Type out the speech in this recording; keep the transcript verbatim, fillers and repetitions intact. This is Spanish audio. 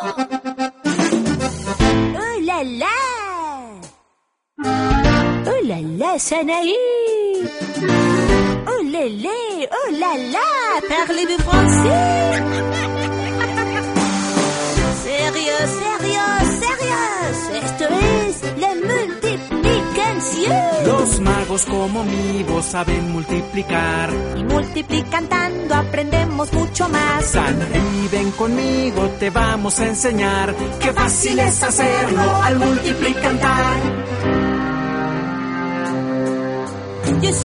Oh là là! Oh là là, Sanaï! Oh là là! Oh là là! Parlez-vous français? Sérieux, sérieux, sérieux. Esto es la multiplicación. Los magos como mi voz saben multiplicar. Y multiplicando aprendemos mucho más. Sanaí, ven conmigo, te vamos a enseñar. Qué fácil es hacerlo al multiplicar.